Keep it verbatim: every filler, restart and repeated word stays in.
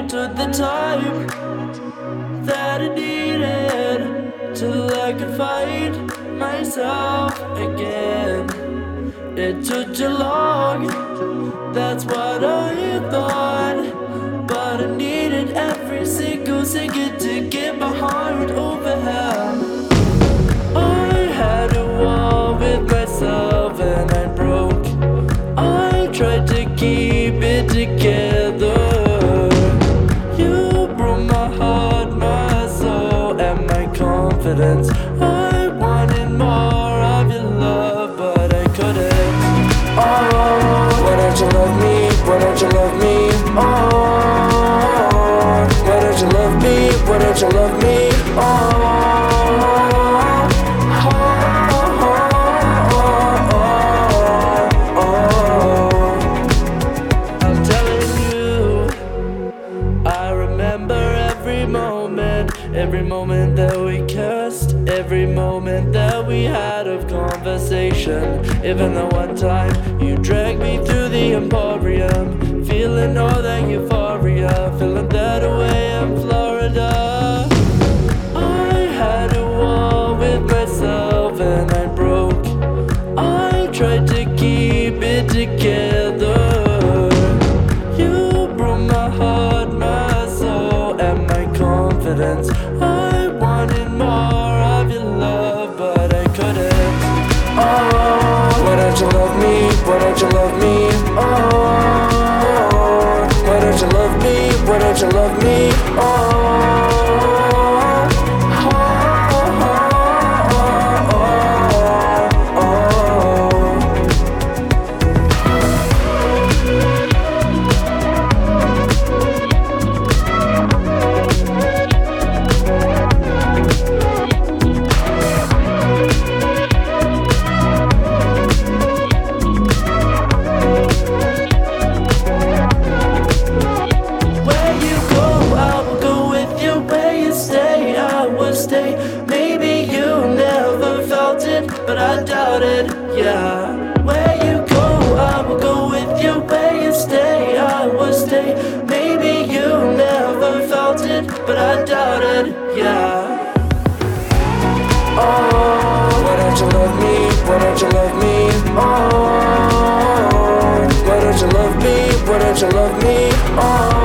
took the time that I needed till I could find myself again. It took too long, that's what I thought, but I needed every single second to get my heart over here. I had a war with myself and I broke. I tried to keep it together. You broke my heart, my soul, and my confidence. I wanted more of your love, but I couldn't. Oh, why don't you love me? Why don't you love me? Oh, why don't you love me? Why don't you love me? Oh, oh, oh, oh, oh, oh. I'm telling you, I remember every moment, every moment that we kissed, every moment that we had of conversation. Even the one time you dragged me through the Emporium, feeling all that euphoria, feeling that away in Florida. I had a war with myself and I broke. I tried to keep it together. You broke my heart, my soul, and my confidence. I wanted more of your love, but I couldn't. Oh, why don't you love me? Why don't you love me? Oh, why don't you love me? Why don't you love me? Oh, oh, oh, oh, oh, oh. Stay. Maybe you never felt it, but I doubt it, yeah. Where you go, I will go with you. Where you stay, I will stay. Maybe you never felt it, but I doubt it, yeah. Oh, why don't you love me? Why don't you love me? Oh, why don't you love me? Why don't you love me? Oh.